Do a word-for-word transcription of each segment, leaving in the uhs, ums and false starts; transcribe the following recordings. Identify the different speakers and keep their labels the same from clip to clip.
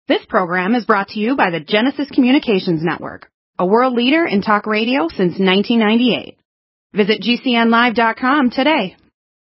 Speaker 1: This program is brought to you by the Genesis Communications Network, a world leader in talk radio since nineteen ninety-eight. Visit G C N live dot com today.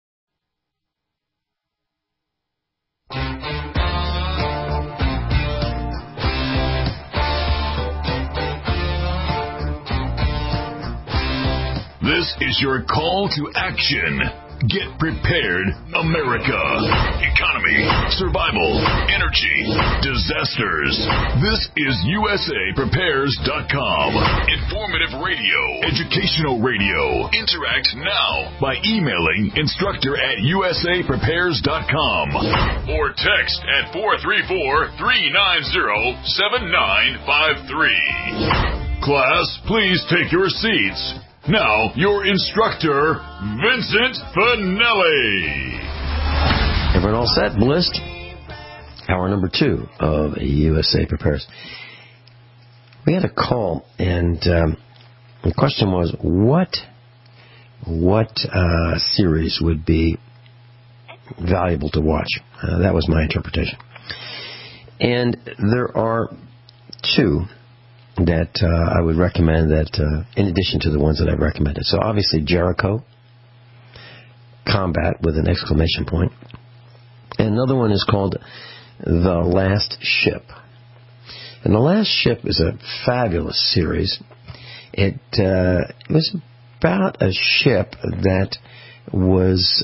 Speaker 2: This is your call to action. Get prepared, America. Economy, survival, energy, disasters. This is U S A Prepares dot com. Informative radio, educational radio. Interact now by emailing instructor at U S A Prepares dot com or text at four three four, three nine zero, seven nine five three. Class, please take your seats. Now, your instructor, Vincent Finelli.
Speaker 3: Everyone all set? Blissed? Hour number two of U S A Prepares. We had a call, and um, the question was, what what uh, series would be valuable to watch? Uh, that was my interpretation. And there are two that uh, I would recommend that, uh, in addition to the ones that I've recommended. So obviously Jericho, Combat with an exclamation point. And another one is called The Last Ship. And The Last Ship is a fabulous series. It, uh, it was about a ship that was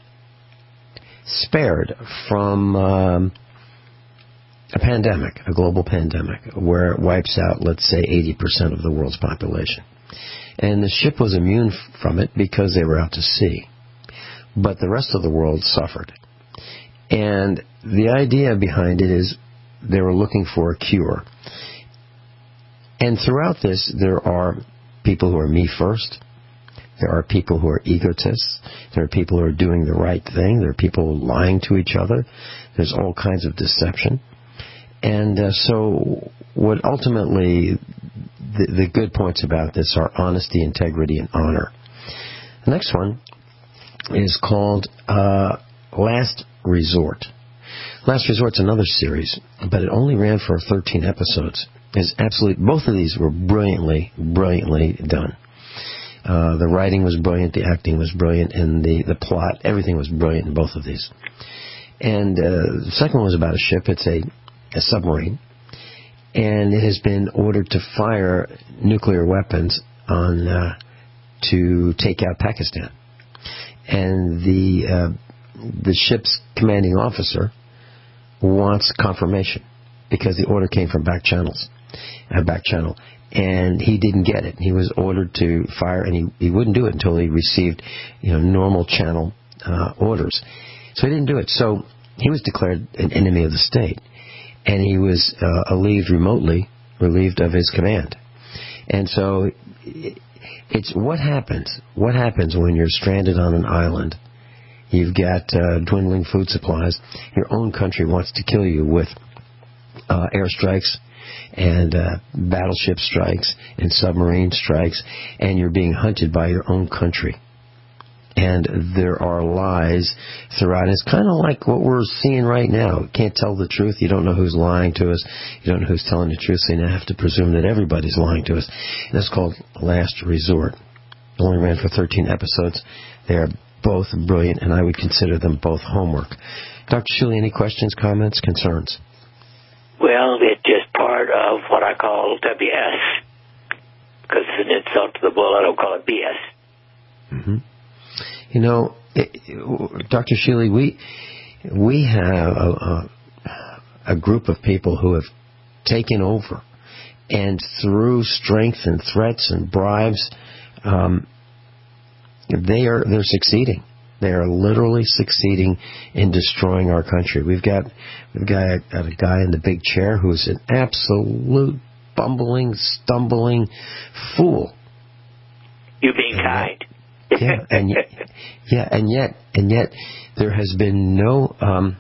Speaker 3: spared from Um, a pandemic, a global pandemic, where it wipes out, let's say, eighty percent of the world's population. And the ship was immune from it because they were out to sea. But the rest of the world suffered. And the idea behind it is they were looking for a cure. And throughout this, there are people who are me first. There are people who are egotists. There are people who are doing the right thing. There are people lying to each other. There's all kinds of deception. And uh, so what ultimately the, the good points about this are honesty, integrity, and honor. The next one is called uh, Last Resort. Last Resort's another series, but it only ran for thirteen episodes. It's absolutely, both of these were brilliantly, brilliantly done. Uh, the writing was brilliant, the acting was brilliant, and the, the plot, everything was brilliant in both of these. And uh, the second one was about a ship. It's a a submarine, and it has been ordered to fire nuclear weapons on uh, to take out Pakistan. And the uh, the ship's commanding officer wants confirmation because the order came from back channels, uh, back channel, and he didn't get it. He was ordered to fire, and he, he wouldn't do it until he received, you know, normal channel uh, orders. So he didn't do it. So he was declared an enemy of the state. And he was uh, relieved remotely, relieved of his command. And so it's what happens. What happens when you're stranded on an island? You've got uh, dwindling food supplies. Your own country wants to kill you with uh, airstrikes and uh, battleship strikes and submarine strikes, and you're being hunted by your own country. And there are lies throughout. It's kind of like what we're seeing right now. You can't tell the truth. You don't know who's lying to us. You don't know who's telling the truth. So you have to presume that everybody's lying to us. And that's called Last Resort. It only ran for thirteen episodes. They are both brilliant, and I would consider them both homework. Doctor Shuley, any questions, comments, concerns?
Speaker 4: Well, it's just part of what I call W S. Because it's an insult to the bull. I don't call it B S.
Speaker 3: Mm-hmm. You know, it, Doctor Shealy, we we have a, a, a group of people who have taken over, and through strength and threats and bribes, um, they are they're succeeding. They are literally succeeding in destroying our country. We've got we've got a, got a guy in the big chair who's an absolute bumbling, stumbling fool.
Speaker 4: You being and kind.
Speaker 3: Yet, yeah, and yet, yeah, and yet, and yet, there has been no um,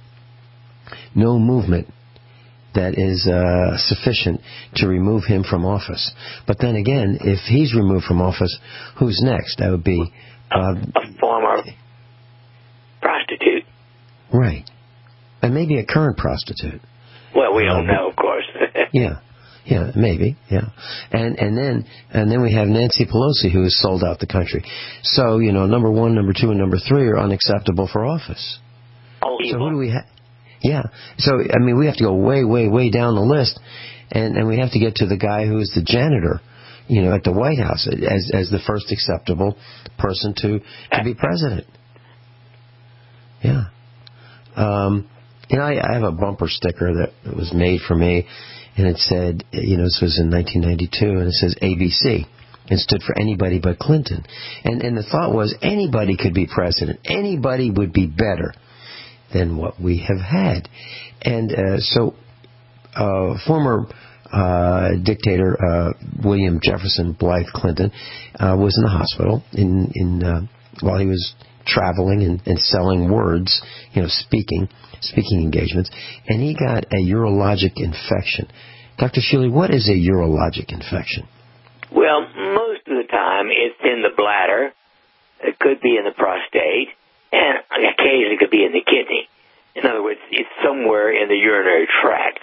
Speaker 3: no movement that is uh, sufficient to remove him from office. But then again, if he's removed from office, who's next? That would be
Speaker 4: uh, a, a former prostitute,
Speaker 3: right? And maybe a current prostitute.
Speaker 4: Well, we don't
Speaker 3: um,
Speaker 4: know, of course.
Speaker 3: yeah, yeah, maybe, yeah. And and then and then we have Nancy Pelosi, who has sold out the country. So, you know, number one, number two, and number three are unacceptable for office.
Speaker 4: All
Speaker 3: So
Speaker 4: evil.
Speaker 3: who do we have? Yeah. So, I mean, we have to go way, way, way down the list, and, and we have to get to the guy who's the janitor, you know, at the White House as as the first acceptable person to, to be president. Yeah. Um, you know, I, I have a bumper sticker that was made for me, and it said, you know, this was in nineteen ninety-two, and it says A B C. It stood for anybody but Clinton. And, and the thought was anybody could be president. Anybody would be better than what we have had. And uh, so uh, former uh, dictator uh, William Jefferson Blythe Clinton uh, was in the hospital in, in uh, while he was traveling and, and selling words, you know, speaking, speaking engagements, and he got a urologic infection. Doctor Shealy, what is a urologic infection?
Speaker 4: Well, most of the time it's in the bladder. It could be in the prostate, and occasionally it could be in the kidney. In other words, it's somewhere in the urinary tract.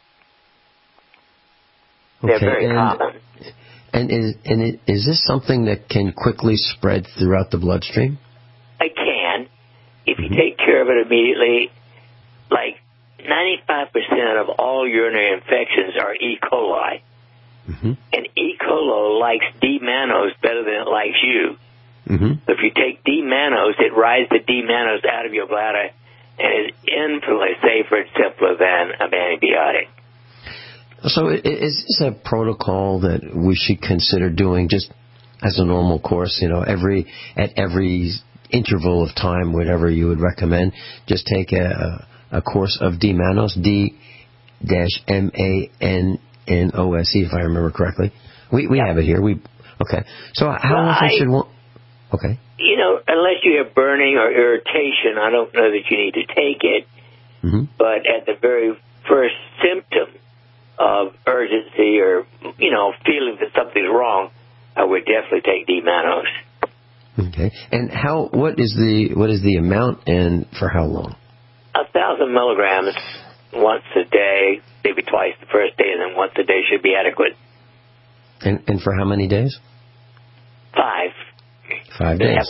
Speaker 4: They're
Speaker 3: Okay,
Speaker 4: very
Speaker 3: and,
Speaker 4: common.
Speaker 3: And, is, and it, is this something that can quickly spread throughout the bloodstream?
Speaker 4: It can, if you
Speaker 3: Mm-hmm.
Speaker 4: take care of it immediately. Like ninety-five percent of all urinary infections are E. coli.
Speaker 3: Mm-hmm.
Speaker 4: And E. coli likes D-mannose better than it likes you.
Speaker 3: Mm-hmm.
Speaker 4: So if you take D-mannose, it rides the D-mannose out of your bladder and is infinitely safer and simpler than an antibiotic.
Speaker 3: So is this a protocol that we should consider doing just as a normal course, you know, every at every interval of time, whatever you would recommend, just take a, a course of D-mannose, D-M A N N O S E, if I remember correctly. We we yeah. have it here. We Okay. So how
Speaker 4: well,
Speaker 3: often
Speaker 4: I,
Speaker 3: should one... Okay.
Speaker 4: You know, unless you have burning or irritation, I don't know that you need to take it.
Speaker 3: Mm-hmm.
Speaker 4: But at the very first symptom of urgency or, you know, feeling that something's wrong, I would definitely take D-mannose.
Speaker 3: Okay. And how? What is the what is the amount and for how long?
Speaker 4: A thousand milligrams once a day, maybe twice the first day, and then once a day should be adequate.
Speaker 3: And and for how many days?
Speaker 4: Five.
Speaker 3: Five days.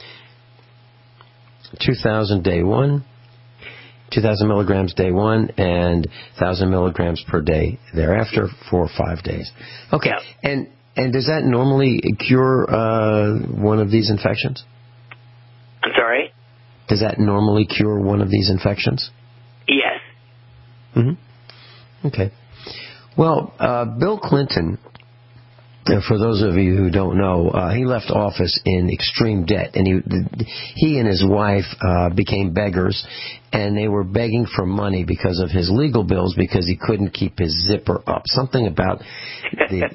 Speaker 3: Two thousand day one. Two thousand milligrams day one, and thousand milligrams per day thereafter for five days. Okay.
Speaker 4: Yeah.
Speaker 3: And and does that normally cure uh, one of these infections?
Speaker 4: I'm sorry?
Speaker 3: Does that normally cure one of these infections?
Speaker 4: Yes.
Speaker 3: Mm-hmm. Okay. Well, uh, Bill Clinton, uh, for those of you who don't know, uh, he left office in extreme debt, and he he and his wife uh, became beggars, and they were begging for money because of his legal bills because he couldn't keep his zipper up. Something about the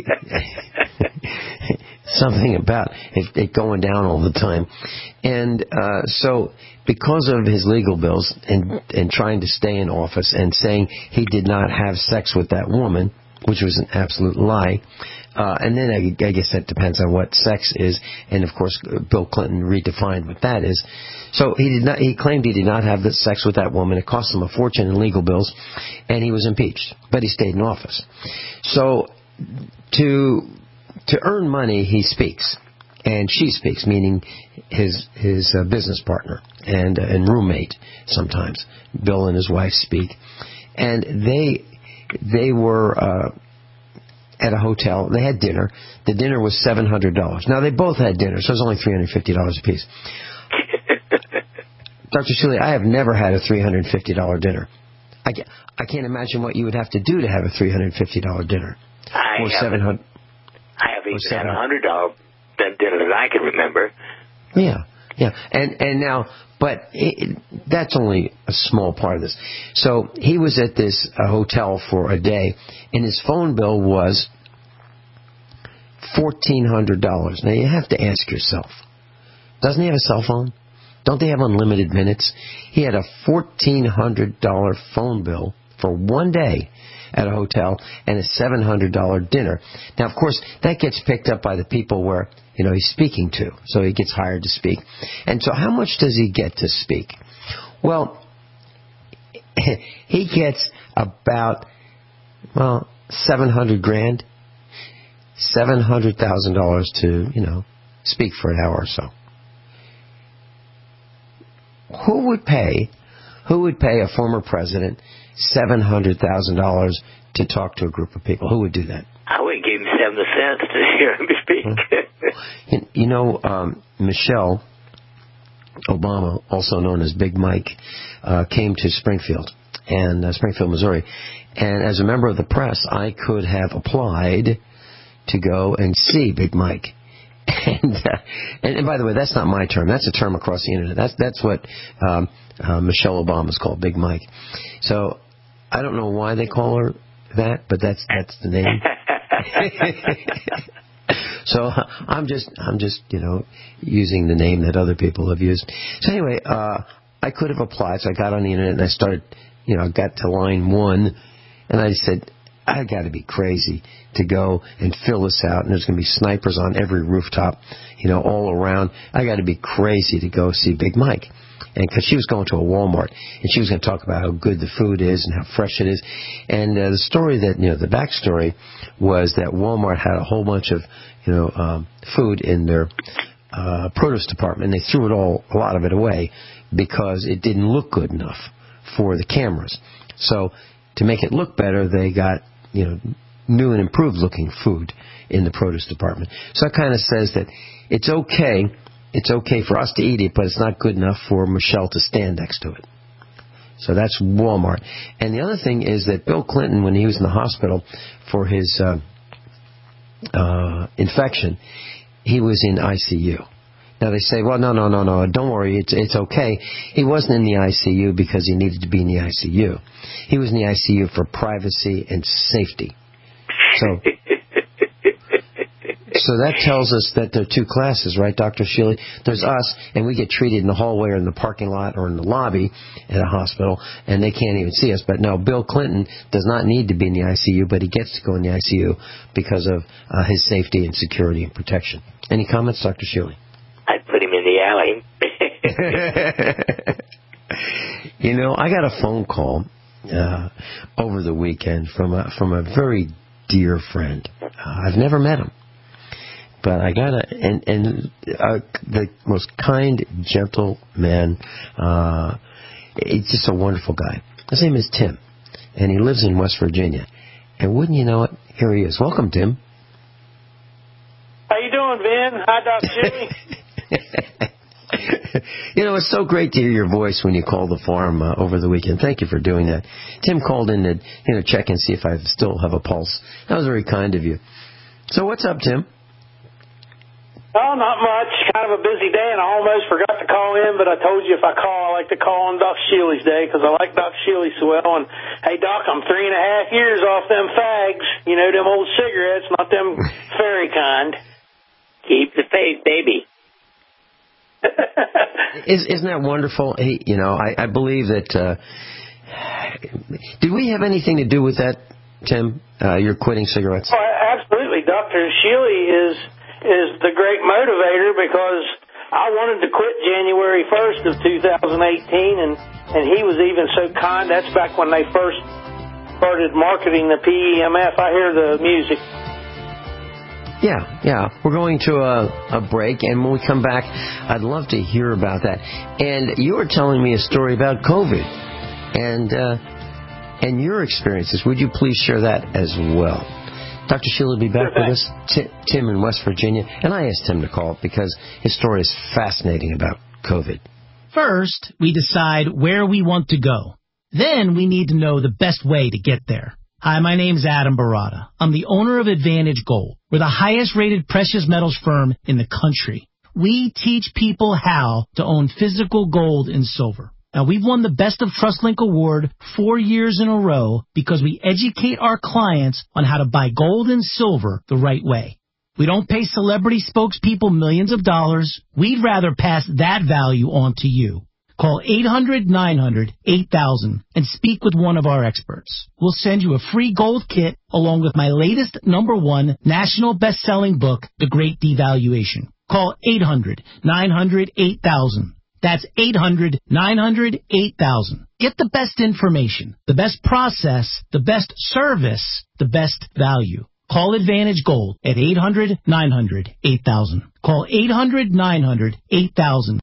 Speaker 3: something about it, it going down all the time, and uh, so because of his legal bills and and trying to stay in office and saying he did not have sex with that woman, which was an absolute lie. Uh, and then I, I guess that depends on what sex is, and of course Bill Clinton redefined what that is. So he did not. He claimed he did not have the sex with that woman. It cost him a fortune in legal bills, and he was impeached. But he stayed in office. So to to earn money, he speaks, and she speaks, meaning his his uh, business partner and uh, and roommate. Sometimes Bill and his wife speak, and they they were. Uh, at a hotel. They had dinner. The dinner was seven hundred dollars. Now, they both had dinner, so it was only three hundred fifty dollars a piece. Doctor Shealy, I have never had a three hundred fifty dollars dinner. I, I can't imagine what you would have to do to have a three hundred fifty dollars dinner.
Speaker 4: I
Speaker 3: or
Speaker 4: have
Speaker 3: seven hundred dollars.
Speaker 4: I have even had a one hundred dollars dinner that I can remember.
Speaker 3: Yeah, yeah. And, and now, but it, that's only a small part of this. So he was at this uh, hotel for a day, and his phone bill was fourteen hundred dollars. Now, you have to ask yourself, doesn't he have a cell phone? Don't they have unlimited minutes? He had a fourteen hundred dollars phone bill for one day at a hotel and a seven hundred dollars dinner. Now, of course, that gets picked up by the people where, you know, he's speaking to. So he gets hired to speak. And so how much does he get to speak? Well, he gets about, well, seven hundred grand, seven hundred thousand dollars to, you know, speak for an hour or so. Who would pay, who would pay a former president seven hundred thousand dollars to talk to a group of people? Who would do that?
Speaker 4: I would give him seven cents to hear him speak.
Speaker 3: You know, um, Michelle Obama, also known as Big Mike, uh, came to Springfield, and uh, Springfield, Missouri. And as a member of the press, I could have applied to go and see Big Mike. And, uh, and, and by the way, that's not my term. That's a term across the internet. That's that's what um, uh, Michelle Obama's called, Big Mike. So I don't know why they call her that, but that's that's the name. So I'm just I'm just you know using the name that other people have used. So anyway, uh, I could have applied. So I got on the internet and I started, you know, got to line one, and I said, I got to be crazy to go and fill this out, and there's going to be snipers on every rooftop, you know, all around. I got to be crazy to go see Big Mike. And because she was going to a Walmart, and she was going to talk about how good the food is and how fresh it is. And uh, the story that, you know, the backstory was that Walmart had a whole bunch of, you know, um, food in their uh, produce department, and they threw it all, a lot of it away because it didn't look good enough for the cameras. So to make it look better, they got, you know, new and improved looking food in the produce department. So that kind of says that it's okay, it's okay for us to eat it, but it's not good enough for Michelle to stand next to it. So that's Walmart. And the other thing is that Bill Clinton, when he was in the hospital for his uh, uh, infection, he was in I C U. Now they say, well, no, no, no, no, don't worry, it's it's okay. He wasn't in the I C U because he needed to be in the I C U. He was in the I C U for privacy and safety. So, so that tells us that there are two classes, right, Doctor Shealy? There's us, and we get treated in the hallway or in the parking lot or in the lobby at a hospital, and they can't even see us. But no, Bill Clinton does not need to be in the I C U, but he gets to go in the I C U because of uh, his safety and security and protection. Any comments, Doctor Shealy?
Speaker 4: I'd put him in the alley.
Speaker 3: You know, I got a phone call uh, over the weekend from a, from a very dear friend. Uh, I've never met him, but I got a and and uh, the most kind, gentle man. Uh, he's just a wonderful guy. His name is Tim, and he lives in West Virginia. And wouldn't you know it, here he is. Welcome, Tim.
Speaker 5: How you doing, Ben? Hi, Doctor Jimmy.
Speaker 3: You know, it's so great to hear your voice when you call the farm uh, over the weekend. Thank you for doing that. Tim called in to, you know, check and see if I still have a pulse. That was very kind of you. So what's up, Tim?
Speaker 5: Oh, not much. Kind of a busy day, and I almost forgot to call in, but I told you if I call, I like to call on Doc Shealy's day because I like Doc Shealy so well. And, hey, Doc, I'm three and a half years off them fags. You know, them old cigarettes, not them fairy kind.
Speaker 4: Keep the faith, baby.
Speaker 3: Is, isn't that wonderful? He, you know, I, I believe that. Uh, did we have anything to do with that, Tim? Uh, you're quitting cigarettes?
Speaker 5: Oh, absolutely. Doctor Shealy is is the great motivator because I wanted to quit January first of two thousand eighteen, and and he was even so kind. That's back when they first started marketing the P E M F. I hear the music.
Speaker 3: Yeah, yeah. We're going to a, a break, and when we come back, I'd love to hear about that. And you were telling me a story about COVID and uh, and your experiences. Would you please share that as well? Doctor Shealy will be back with us, T- Tim in West Virginia. And I asked him to call because his story is fascinating about COVID.
Speaker 6: First, we decide where we want to go. Then we need to know the best way to get there. Hi, my name's Adam Barada. I'm the owner of Advantage Gold. We're the highest-rated precious metals firm in the country. We teach people how to own physical gold and silver. Now, we've won the Best of TrustLink Award four years in a row because we educate our clients on how to buy gold and silver the right way. We don't pay celebrity spokespeople millions of dollars. We'd rather pass that value on to you. Call eight hundred nine hundred eight thousand and speak with one of our experts. We'll send you a free gold kit along with my latest number one national best-selling book, The Great Devaluation. Call eight hundred nine hundred eight thousand. That's eight hundred, nine hundred, eight thousand. Get the best information, the best process, the best service, the best value. Call Advantage Gold at eight hundred, nine hundred, eight thousand. Call eight hundred, nine hundred, eight thousand.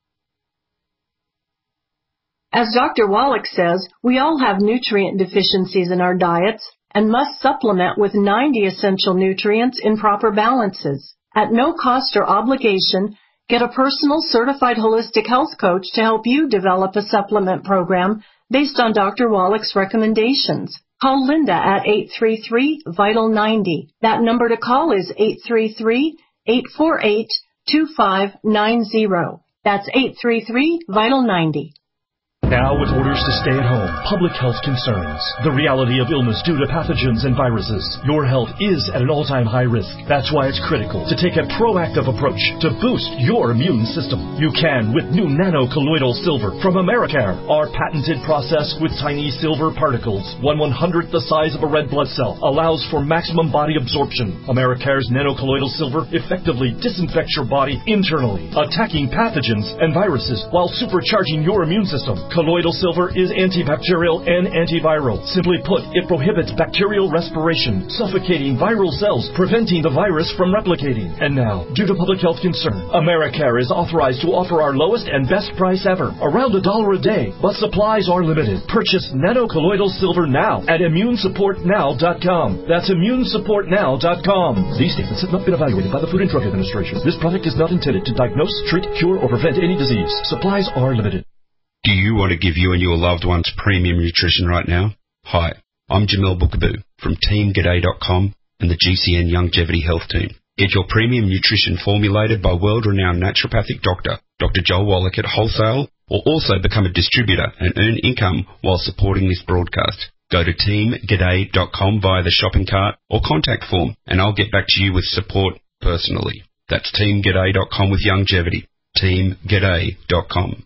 Speaker 7: As Doctor Wallach says, we all have nutrient deficiencies in our diets and must supplement with ninety essential nutrients in proper balances. At no cost or obligation, get a personal certified holistic health coach to help you develop a supplement program based on Doctor Wallach's recommendations. Call Linda at eight three three, vital ninety. That number to call is eight three three, eight four eight, two five nine zero. That's eight three three, vital ninety.
Speaker 8: Now with orders to stay at home, public health concerns, the reality of illness due to pathogens and viruses, your health is at an all-time high risk. That's why it's critical to take a proactive approach to boost your immune system. You can with new nano-colloidal silver from Americare, our patented process with tiny silver particles, one one-hundredth the size of a red blood cell, allows for maximum body absorption. Americare's nano-colloidal silver effectively disinfects your body internally, attacking pathogens and viruses while supercharging your immune system. Colloidal silver is antibacterial and antiviral. Simply put, it prohibits bacterial respiration, suffocating viral cells, preventing the virus from replicating. And now, due to public health concern, Americare is authorized to offer our lowest and best price ever, around a dollar a day, but supplies are limited. Purchase nano-colloidal silver now at immune support now dot com. That's immune support now dot com. These statements have not been evaluated by the Food and Drug Administration. This product is not intended to diagnose, treat, cure, or prevent any disease. Supplies are limited.
Speaker 9: Do you want to give you and your loved ones premium nutrition right now? Hi, I'm Jamel Bookaboo from team g'day dot com and the G C N Longevity Health Team. Get your premium nutrition formulated by world-renowned naturopathic doctor, Doctor Joel Wallach at wholesale, or also become a distributor and earn income while supporting this broadcast. Go to team g'day dot com via the shopping cart or contact form, and I'll get back to you with support personally. That's team g'day dot com with Longevity. team g'day dot com.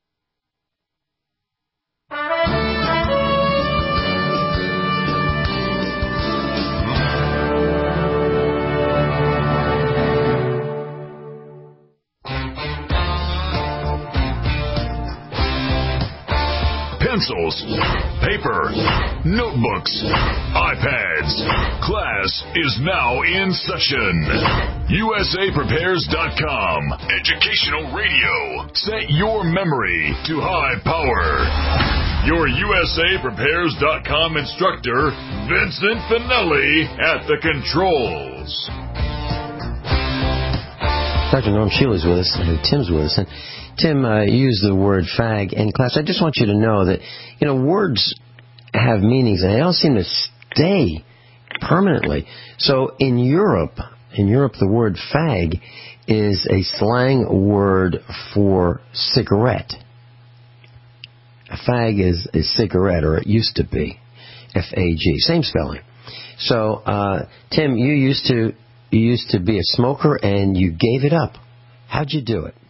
Speaker 2: Pencils, paper, notebooks, iPads. Class is now in session. U S A Prepares dot com. Educational radio. Set your memory to high power. Your U S A Prepares dot com instructor, Vincent Finelli, at the controls.
Speaker 3: Doctor Norm Shealy's with us, and Tim's with us. And Tim uh, used the word fag in class. I just want you to know that, you know, words have meanings, and they don't seem to stay permanently. So in Europe, in Europe, the word fag is a slang word for cigarette. A fag is a cigarette, or it used to be, F A G, same spelling. So, uh, Tim, you used to you used to be a smoker, and you gave it up. How'd you do it?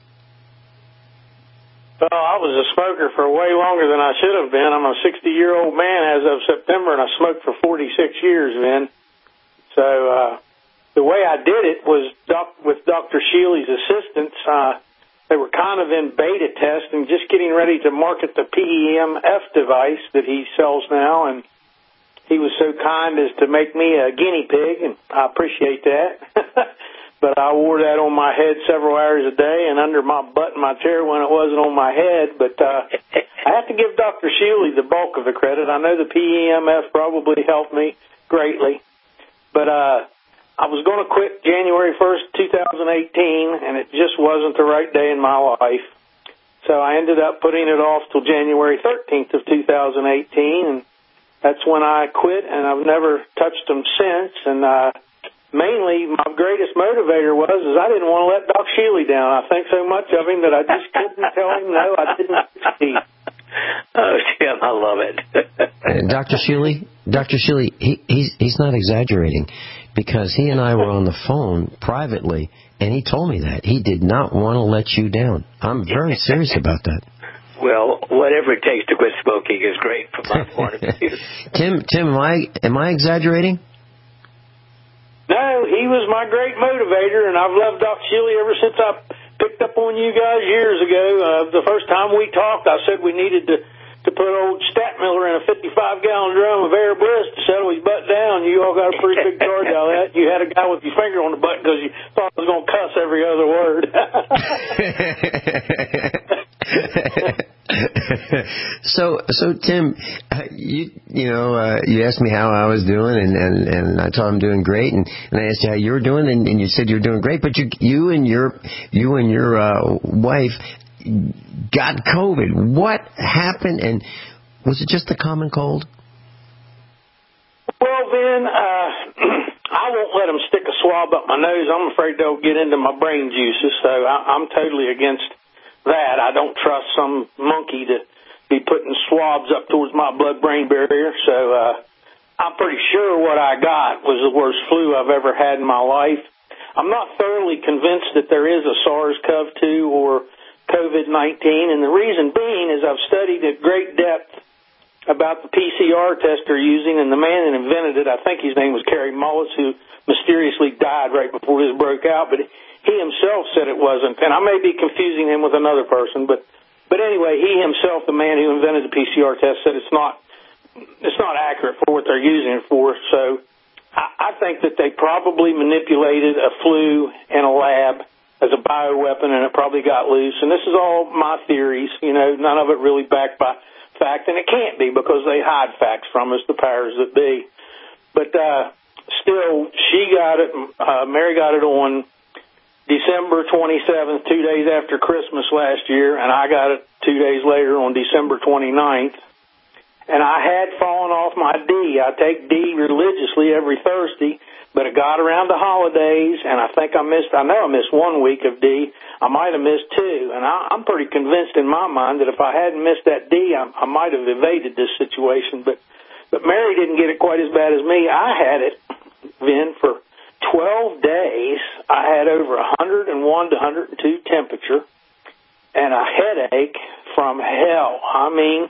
Speaker 5: Well, I was a smoker for way longer than I should have been. I'm a sixty-year-old man as of September, and I smoked for forty-six years then. So uh, the way I did it was doc- with Doctor Shealy's assistance. Uh, they were kind of in beta test and just getting ready to market the P E M F device that he sells now, and he was so kind as to make me a guinea pig, and I appreciate that. But I wore that on my head several hours a day and under my butt in my chair when it wasn't on my head. But uh, I have to give Doctor Shealy the bulk of the credit. I know the P E M F probably helped me greatly. But uh, I was going to quit January first, twenty eighteen, and it just wasn't the right day in my life. So I ended up putting it off till January thirteenth of two thousand eighteen, and that's when I quit, and I've never touched them since. And uh, mainly, my greatest motivator was is I didn't want to let Doc Shealy down. I think so much of him that I just couldn't tell him no, I didn't succeed.
Speaker 4: Oh, Tim, I love it.
Speaker 3: uh, Doctor Shealy, Doctor Shealy, he, he's he's not exaggerating, because he and I were on the phone privately, and he told me that he did not want to let you down. I'm very serious about that.
Speaker 4: Well, whatever it takes to quit smoking is great from my point of view.
Speaker 3: Tim, Tim, am I am I exaggerating?
Speaker 5: No, he was my great motivator, and I've loved Doc Shealy ever since I picked up on you guys years ago. Uh, the first time we talked, I said we needed to, to put old Statmiller in a fifty-five gallon drum of air bliss to settle his butt down. You all got a pretty big charge out of that. You had a guy with your finger on the button because you thought I was going to cuss every other word.
Speaker 3: so, so Tim, uh, you you know, uh, you asked me how I was doing, and, and, and I told him I'm doing great, and, and I asked you how you were doing, and, and you said you're doing great, but you you and your you and your uh, wife got COVID. What happened, and was it just a common cold?
Speaker 5: Well, Ben, uh, I won't let them stick a swab up my nose. I'm afraid they'll get into my brain juices, so I, I'm totally against that. I don't trust some monkey to be putting swabs up towards my blood-brain barrier, so uh, I'm pretty sure what I got was the worst flu I've ever had in my life. I'm not thoroughly convinced that there is a SARS CoV two or COVID nineteen, and the reason being is I've studied at great depth about the P C R test they're using, and the man that invented it, I think his name was Kerry Mullis, who mysteriously died right before this broke out, but he himself said it wasn't, and I may be confusing him with another person, but but anyway, he himself, the man who invented the P C R test, said it's not it's not accurate for what they're using it for. So I, I think that they probably manipulated a flu in a lab as a bioweapon, and it probably got loose. And this is all my theories, you know, none of it really backed by fact, and it can't be because they hide facts from us, the powers that be. But uh, still, she got it, uh, Mary got it on December twenty-seventh, two days after Christmas last year, and I got it two days later on December twenty-ninth. And I had fallen off my D. I take D religiously every Thursday, but it got around the holidays, and I think I missed, I know I missed one week of D. I might have missed two, and I, I'm pretty convinced in my mind that if I hadn't missed that D, I, I might have evaded this situation. But, but Mary didn't get it quite as bad as me. I had it, Vin, for twelve days. I had over one hundred one to one hundred two temperature and a headache from hell. I mean,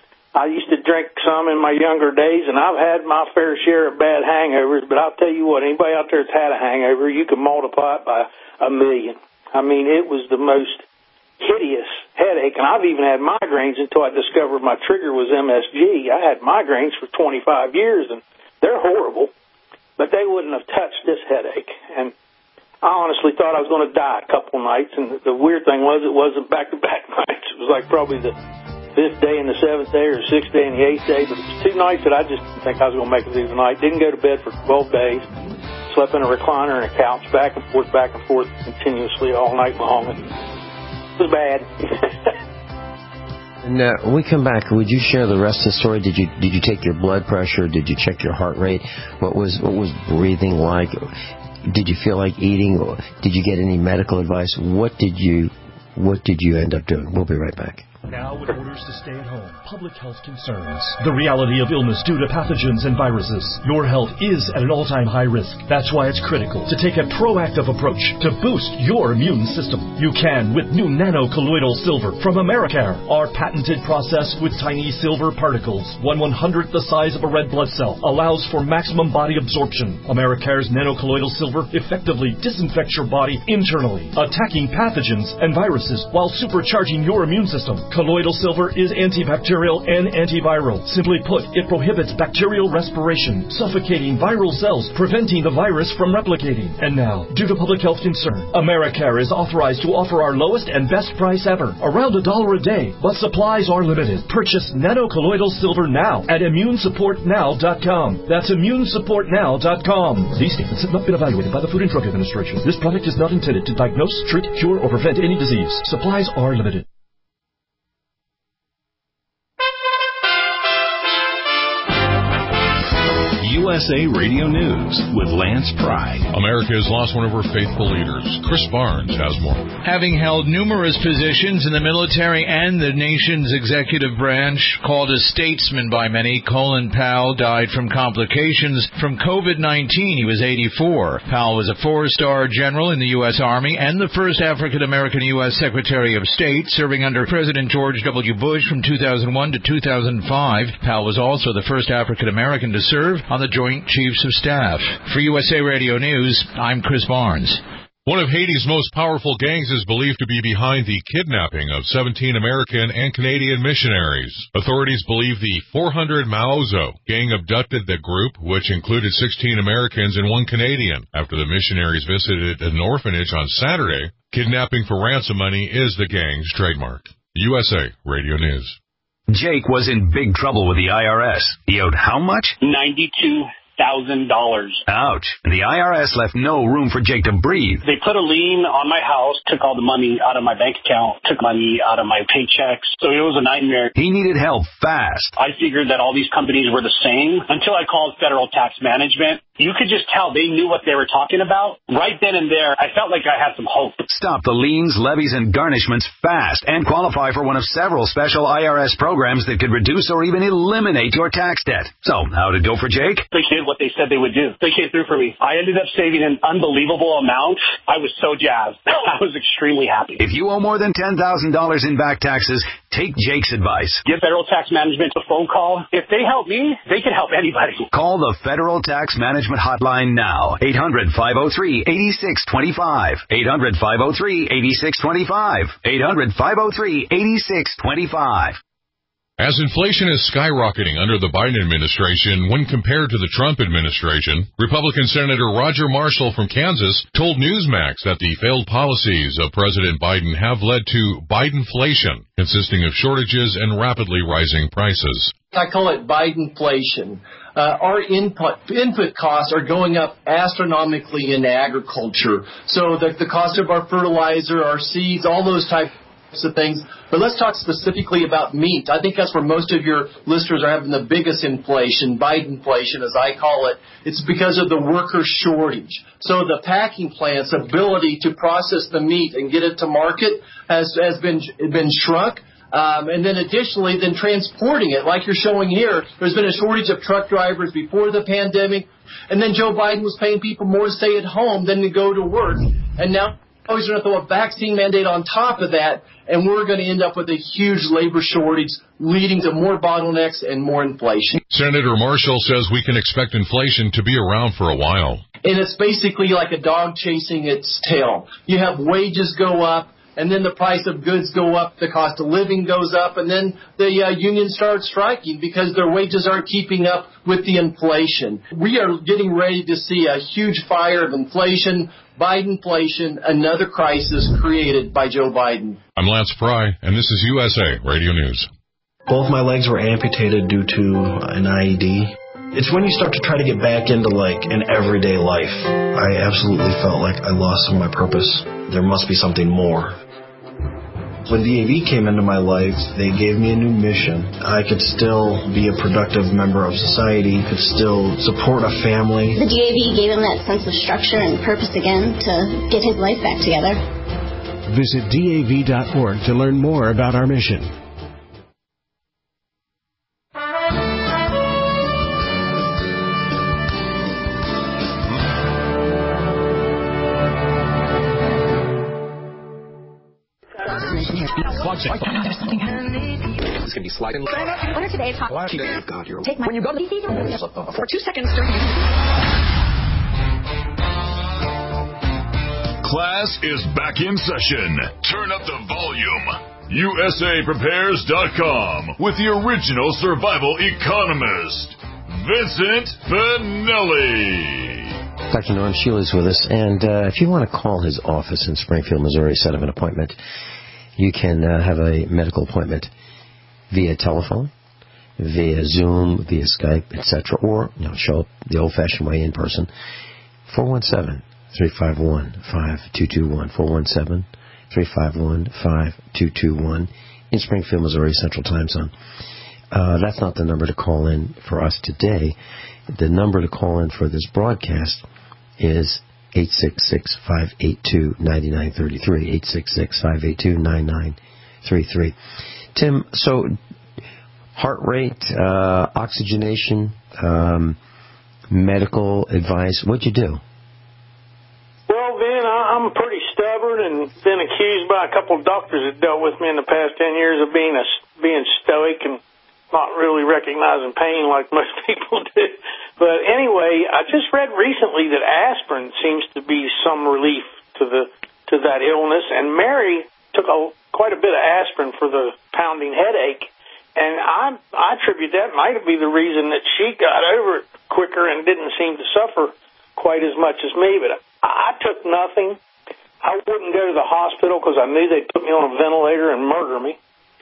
Speaker 5: I used to drink some in my younger days, and I've had my fair share of bad hangovers, but I'll tell you what, anybody out there that's had a hangover, you can multiply it by a million. I mean, it was the most hideous headache, and I've even had migraines until I discovered my trigger was M S G. I had migraines for twenty-five years, and they're horrible, but they wouldn't have touched this headache. And I honestly thought I was going to die a couple nights, and the weird thing was it wasn't back-to-back nights. It was like probably the fifth day and the seventh day or sixth day and the eighth day, but it was two nights that I just didn't think I was going to make it through the night. Didn't go to bed for twelve days. Slept in a recliner and a couch, back and forth, back and forth, continuously all night long. It was bad.
Speaker 3: And uh, when we come back, would you share the rest of the story? Did you did you take your blood pressure? Did you check your heart rate? What was what was breathing like? Did you feel like eating? Did you get any medical advice? What did you what did you end up doing? We'll be right back.
Speaker 8: Now with orders to stay at home, public health concerns, the reality of illness due to pathogens and viruses. Your health is at an all-time high risk. That's why it's critical to take a proactive approach to boost your immune system. You can with new nano-colloidal silver from Americare. Our patented process with tiny silver particles, one one-hundredth the size of a red blood cell, allows for maximum body absorption. Americare's nano-colloidal silver effectively disinfects your body internally, attacking pathogens and viruses while supercharging your immune system. Colloidal silver is antibacterial and antiviral. Simply put, it prohibits bacterial respiration, suffocating viral cells, preventing the virus from replicating. And now, due to public health concern, Americare is authorized to offer our lowest and best price ever, around a dollar a day, but supplies are limited. Purchase nano-colloidal silver now at immune support now dot com. That's immune support now dot com. These statements have not been evaluated by the Food and Drug Administration. This product is not intended to diagnose, treat, cure, or prevent any disease. Supplies are limited.
Speaker 2: U S A Radio News with Lance Pry.
Speaker 10: America has lost one of her faithful leaders. Chris Barnes has more.
Speaker 11: Having held numerous positions in the military and the nation's executive branch, called a statesman by many, Colin Powell died from complications from COVID nineteen. He was eighty-four. Powell was a four-star general in the U S Army and the first African-American U S Secretary of State, serving under President George W. Bush from two thousand one to two thousand five. Powell was also the first African-American to serve on the Joint Chiefs of Staff. For U S A Radio News, I'm Chris Barnes.
Speaker 10: One of Haiti's most powerful gangs is believed to be behind the kidnapping of seventeen American and Canadian missionaries. Authorities believe the four hundred Maozo gang abducted the group, which included sixteen Americans and one Canadian. After the missionaries visited an orphanage on Saturday, kidnapping for ransom money is the gang's trademark. U S A Radio News.
Speaker 12: Jake was in big trouble with the I R S. He owed how much?
Speaker 13: ninety-two thousand dollars.
Speaker 12: Ouch. The I R S left no room for Jake to breathe.
Speaker 13: They put a lien on my house, took all the money out of my bank account, took money out of my paychecks. So it was a nightmare.
Speaker 12: He needed help fast.
Speaker 13: I figured that all these companies were the same until I called Federal Tax Management. You could just tell they knew what they were talking about. Right then and there, I felt like I had some hope.
Speaker 12: Stop the liens, levies, and garnishments fast and qualify for one of several special I R S programs that could reduce or even eliminate your tax debt. So, how'd it go for Jake?
Speaker 13: They did what they said they would do. They came through for me. I ended up saving an unbelievable amount. I was so jazzed. I was extremely happy.
Speaker 12: If you owe more than ten thousand dollars in back taxes, take Jake's advice.
Speaker 13: Give Federal Tax Management a phone call. If they help me, they can help anybody.
Speaker 12: Call the Federal Tax Management hotline now. eight hundred, five oh three, eight six two five. eight hundred, five oh three, eight six two five. eight hundred, five oh three, eight six two five.
Speaker 10: As inflation is skyrocketing under the Biden administration when compared to the Trump administration, Republican Senator Roger Marshall from Kansas told Newsmax that the failed policies of President Biden have led to Bidenflation, consisting of shortages and rapidly rising prices.
Speaker 14: I call it Bidenflation. Uh, our input input costs are going up astronomically in agriculture. So the, the cost of our fertilizer, our seeds, all those types of things. But let's talk specifically about meat. I think that's where most of your listeners are having the biggest inflation, Bidenflation as I call it. It's because of the worker shortage. So the packing plant's ability to process the meat and get it to market has, has been, been shrunk. Um, and then additionally, then transporting it, like you're showing here, there's been a shortage of truck drivers before the pandemic. And then Joe Biden was paying people more to stay at home than to go to work. And now he's going to throw a vaccine mandate on top of that, and we're going to end up with a huge labor shortage, leading to more bottlenecks and more inflation.
Speaker 10: Senator Marshall says we can expect inflation to be around for a while.
Speaker 14: And it's basically like a dog chasing its tail. You have wages go up, and then the price of goods go up, the cost of living goes up, and then the uh, union starts striking because their wages aren't keeping up with the inflation. We are getting ready to see a huge fire of inflation, Bidenflation, another crisis created by Joe Biden.
Speaker 10: I'm Lance Fry, and this is U S A Radio News.
Speaker 15: Both my legs were amputated due to an I E D. It's when you start to try to get back into, like, an everyday life. I absolutely felt like I lost some of my purpose. There must be something more. When D A V came into my life, they gave me a new mission. I could still be a productive member of society, could still support a family.
Speaker 16: The D A V gave him that sense of structure and purpose again to get his life back together.
Speaker 17: Visit D A V dot org to learn more about our mission.
Speaker 18: There's something happening. It's going to be sliding. What are today's hot? Oh, God, you're... Take my... When you go to... For two seconds...
Speaker 2: Class is back in session. Turn up the volume. U S A Prepares dot com with the original survival economist, Vincent Finelli.
Speaker 3: Doctor Norm Shealy is with us, and uh, if you want to call his office in Springfield, Missouri, set up an appointment, you can uh, have a medical appointment via telephone, via Zoom, via Skype, et cetera, or you know, show up the old-fashioned way in person. four one seven, three five one, five two two one. four one seven, three five one, five two two one in Springfield, Missouri, Central Time Zone. Uh, that's not the number to call in for us today. The number to call in for this broadcast is eight six six, five eight two, nine nine three three, eight six six, five eight two, nine nine three three. Tim, so heart rate, uh, oxygenation, um, medical advice, what'd you do?
Speaker 5: Well, Vin, I'm pretty stubborn and been accused by a couple of doctors that dealt with me in the past ten years of being a, being stoic and not really recognizing pain like most people do. But anyway, I just read recently that aspirin seems to be some relief to the to that illness. And Mary took a, quite a bit of aspirin for the pounding headache, and I I attribute that might be the reason that she got over it quicker and didn't seem to suffer quite as much as me. But I, I took nothing. I wouldn't go to the hospital because I knew they'd put me on a ventilator and murder me.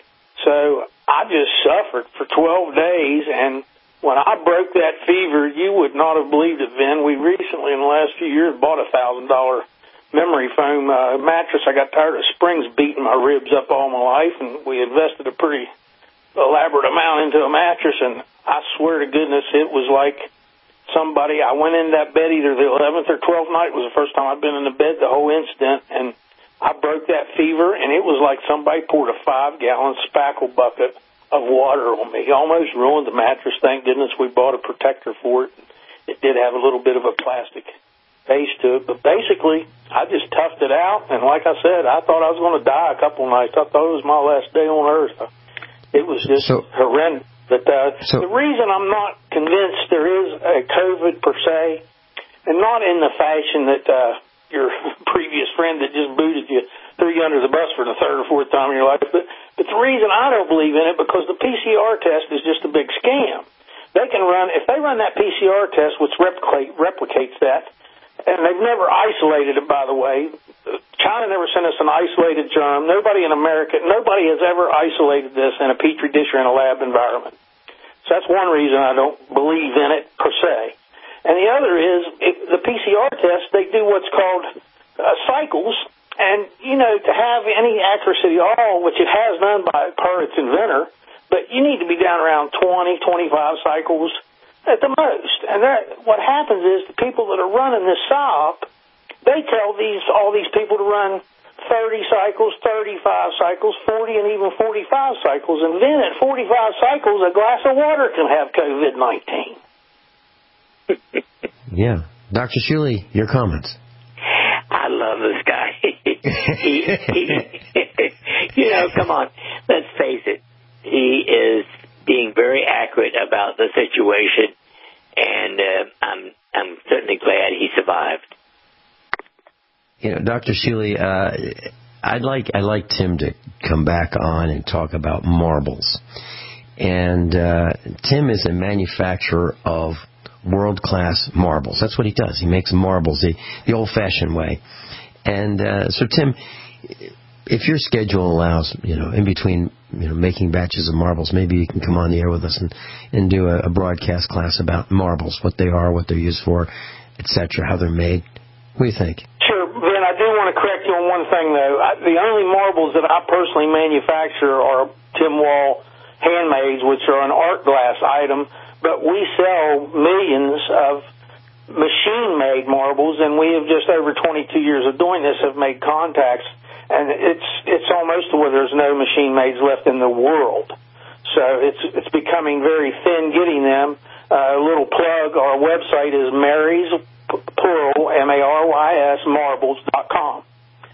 Speaker 5: So I just suffered for twelve days, and when I broke that fever, you would not have believed it, Vin. We recently, in the last few years, bought a one thousand dollars memory foam uh, mattress. I got tired of springs beating my ribs up all my life, and we invested a pretty elaborate amount into a mattress, and I swear to goodness, it was like somebody, I went in that bed either the eleventh or twelfth night was the first time I'd been in the bed, the whole incident, and I broke that fever, and it was like somebody poured a five-gallon spackle bucket of water on me. It almost ruined the mattress. Thank goodness we bought a protector for it. It did have a little bit of a plastic base to it, but basically, I just toughed it out, and like I said, I thought I was going to die a couple of nights. I thought it was my last day on Earth. It was just so, horrendous. But uh, so, the reason I'm not convinced there is a COVID per se, and not in the fashion that uh, your previous friend that just booted you threw you under the bus for the third or fourth time in your life, but, but the reason I don't believe in it, because the P C R test is just a big scam. They can run, if they run that P C R test, which replicate, replicates that, and they've never isolated it, by the way. China never sent us an isolated germ. Nobody in America, nobody has ever isolated this in a petri dish or in a lab environment. So that's one reason I don't believe in it per se. And the other is, it, the P C R test, they do what's called uh, cycles. And, you know, to have any accuracy at all, which it has done by per its inventor, but you need to be down around twenty, twenty-five cycles at the most. And that, what happens is the people that are running this S O P, they tell these all these people to run thirty cycles, thirty-five cycles, forty, and even forty-five cycles. And then at forty-five cycles, a glass of water can have COVID nineteen.
Speaker 3: Yeah. Doctor Shuley, your comments.
Speaker 4: I love this guy. he, he, you know, come on. Let's face it. He is being very accurate about the situation, and uh, I'm I'm certainly glad he survived.
Speaker 3: You know, Doctor Shuley, uh, I'd like I'd like Tim to come back on and talk about marbles. And uh, Tim is a manufacturer of world-class marbles. That's what he does. He makes marbles the, the old-fashioned way. And uh, so, Tim, if your schedule allows, you know, in between, you know, making batches of marbles, maybe you can come on the air with us and, and do a, a broadcast class about marbles, what they are, what they're used for, et cetera, how they're made. What do you think?
Speaker 5: Sure, Ben, I do want to correct you on one thing, though. I, the only marbles that I personally manufacture are Tim Wall handmades, which are an art glass item, but we sell millions of machine-made marbles, and we have just over twenty-two years of doing this have made contacts, and it's it's almost to where there's no machine-mades left in the world. So it's it's becoming very thin getting them. Uh, a little plug, our website is Mary's, plural, M A R Y S, marbles dot com.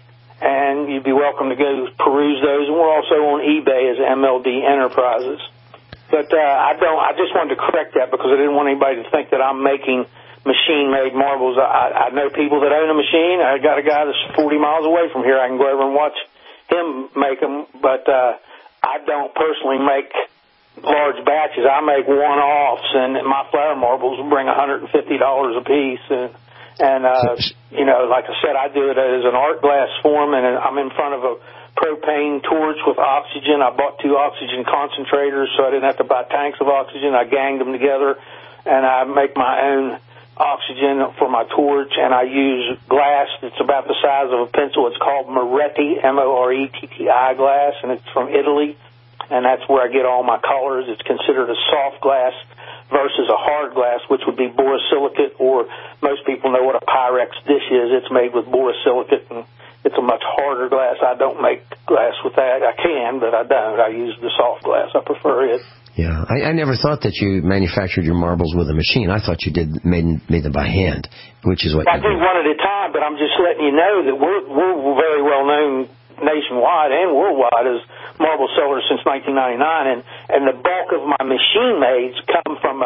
Speaker 5: And you'd be welcome to go peruse those. And we're also on eBay as M L D Enterprises. But uh, I don't. I just wanted to correct that because I didn't want anybody to think that I'm making machine-made marbles. I, I know people that own a machine. I got a guy that's forty miles away from here. I can go over and watch him make them. But uh, I don't personally make large batches. I make one-offs, and my flower marbles bring one hundred fifty dollars a piece. And, and uh, you know, like I said, I do it as an art glass form, and I'm in front of a propane torch with oxygen. I bought two oxygen concentrators so I didn't have to buy tanks of oxygen. I ganged them together, and I make my own oxygen for my torch, and I use glass that's about the size of a pencil. It's called Moretti, M O R E T T I glass, and it's from Italy, and that's where I get all my colors. It's considered a soft glass versus a hard glass, which would be borosilicate, or most people know what a Pyrex dish is. It's made with borosilicate, and it's a much harder glass. I don't make glass with that. I can, but I don't. I use the soft glass. I prefer it.
Speaker 3: Yeah, I, I never thought that you manufactured your marbles with a machine. I thought you did made made them by hand, which is what
Speaker 5: I
Speaker 3: you
Speaker 5: do one at a time. But I'm just letting you know that we're we're very well known nationwide and worldwide as marble sellers since nineteen ninety-nine, and and the bulk of my machine mades come from a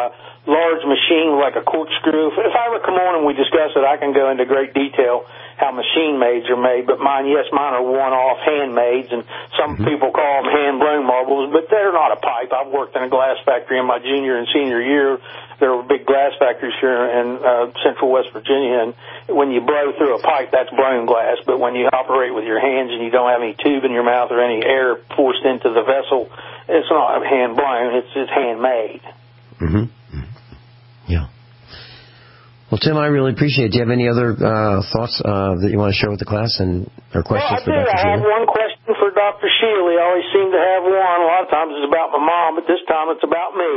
Speaker 5: large machine like a corkscrew. If I ever come on and we discuss it, I can go into great detail how machine maids are made, but mine, yes, mine are one-off handmades, and some mm-hmm. people call them hand-blown marbles, but they're not a pipe. I've worked in a glass factory in my junior and senior year. There were big glass factories here in uh, central West Virginia, and when you blow through a pipe, that's blown glass, but when you operate with your hands and you don't have any tube in your mouth or any air forced into the vessel, it's not hand-blown, it's, it's handmade.
Speaker 3: Mm-hmm. Yeah. Well, Tim, I really appreciate it. Do you have any other uh, thoughts uh, that you want to share with the class and or questions
Speaker 5: well, I
Speaker 3: for Doctor
Speaker 5: do. I have
Speaker 3: Shealy?
Speaker 5: one question for Doctor Shealy. I always seem to have one. A lot of times it's about my mom, but this time it's about me.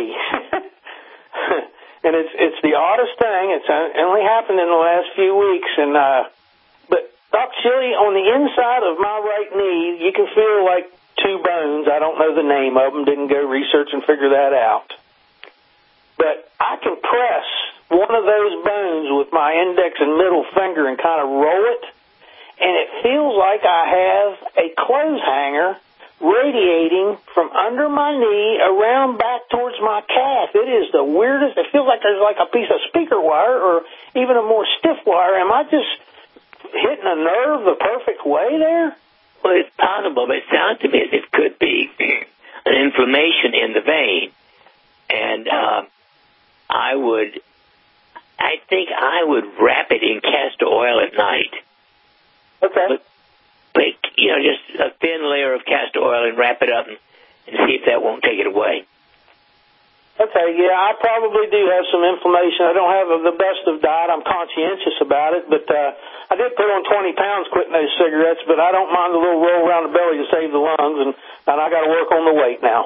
Speaker 5: And it's it's the oddest thing. It's only happened in the last few weeks. And uh, but Doctor Shealy, on the inside of my right knee, you can feel like two bones. I don't know the name of them. Didn't go research and figure that out. But I can press one of those bones with my index and middle finger and kind of roll it, and it feels like I have a clothes hanger radiating from under my knee around back towards my calf. It is the weirdest. It feels like there's like a piece of speaker wire or even a more stiff wire. Am I just hitting a nerve the perfect way there?
Speaker 4: Well, it's possible, but it sounds to me as if it could be an inflammation in the vein. And uh, I would, I think I would wrap it in castor oil at night.
Speaker 5: Okay.
Speaker 4: But, but, you know, just a thin layer of castor oil and wrap it up and, and see if that won't take it away.
Speaker 5: Okay, yeah, I probably do have some inflammation. I don't have the best of diet. I'm conscientious about it, but uh, I did put on twenty pounds quitting those cigarettes, but I don't mind the little roll around the belly to save the lungs, and, and I got to work on the weight now.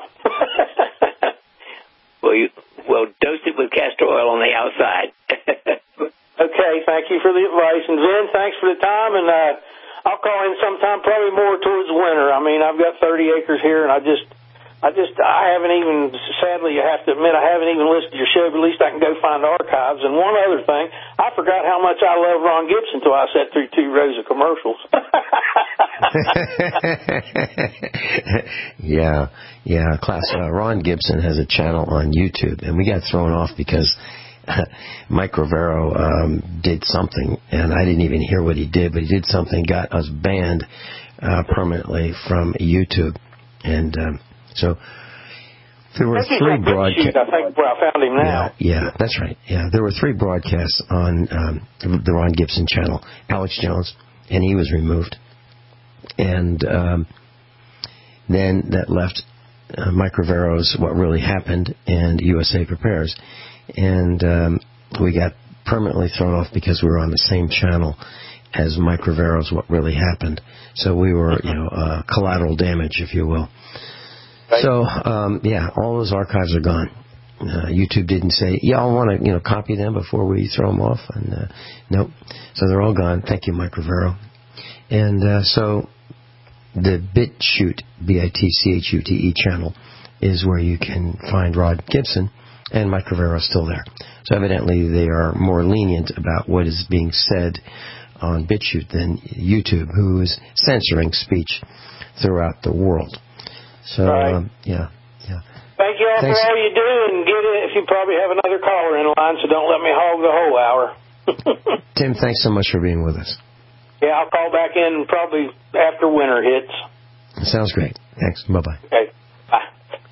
Speaker 4: well, you, well, dose it with castor oil on the outside.
Speaker 5: Okay, thank you for the advice. And Zen, thanks for the time, and uh, I'll call in sometime probably more towards winter. I mean, I've got thirty acres here, and I just... I just, I haven't even, sadly, I have to admit, I haven't even listened to your show, but at least I can go find archives. And one other thing, I forgot how much I love Ron Gibson until I sat through two rows of commercials.
Speaker 3: yeah, yeah, class. Uh, Ron Gibson has a channel on YouTube, and we got thrown off because uh, Mike Rivero um, did something, and I didn't even hear what he did, but he did something, got us banned uh, permanently from YouTube. And... Um, So there were three broadcasts.
Speaker 5: I think where I found him now.
Speaker 3: Yeah, yeah, that's right. Yeah, there were three broadcasts on um, the Ron Gibson channel. Alex Jones, and he was removed. And um, then that left uh, Mike Rivero's What Really Happened and U S A Prepares. And um, we got permanently thrown off because we were on the same channel as Mike Rivero's What Really Happened. So we were, you know, uh, collateral damage, if you will. So, um, yeah, all those archives are gone. Uh, YouTube didn't say, y'all want to, you know, copy them before we throw them off? And uh, nope. So they're all gone. Thank you, Mike Rivero. And uh, so the BitChute, B I T C H U T E channel is where you can find Rod Gibson, and Mike Rivero is still there. So evidently they are more lenient about what is being said on BitChute than YouTube, who is censoring speech throughout the world. So,
Speaker 5: right.
Speaker 3: um, yeah, yeah.
Speaker 5: Thank you all
Speaker 3: Thanks.
Speaker 5: for all you do, and get it if you probably have another caller in line, so don't let me hog the whole hour.
Speaker 3: Tim, thanks so much for being with us.
Speaker 5: Yeah, I'll call back in probably after winter hits.
Speaker 3: Sounds great. Thanks. Bye-bye.
Speaker 5: Okay. Bye.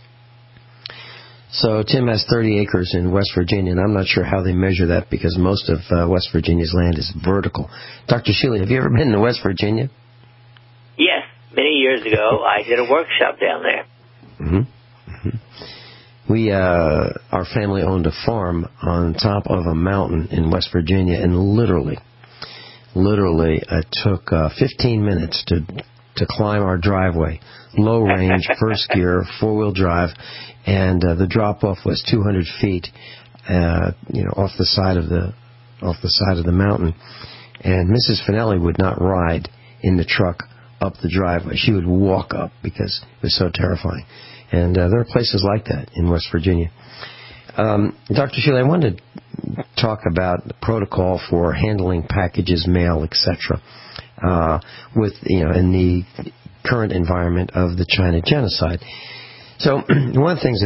Speaker 3: So Tim has thirty acres in West Virginia, and I'm not sure how they measure that because most of uh, West Virginia's land is vertical. Doctor Shealy, have you ever been to West Virginia?
Speaker 4: Yes. Many years ago, I did a workshop down there.
Speaker 3: Mm-hmm. Mm-hmm. We, uh, our family owned a farm on top of a mountain in West Virginia, and literally, literally, it took uh, fifteen minutes to to climb our driveway. Low range, first gear, four wheel drive, and uh, the drop off was two hundred feet, uh, you know, off the side of the off the side of the mountain. And Missus Finelli would not ride in the truck up the driveway. She would walk up because it was so terrifying. And uh, there are places like that in West Virginia. Um, Doctor Shealy, I wanted to talk about the protocol for handling packages, mail, et cetera, uh, with, you know, in the current environment of the China genocide. So one of the things that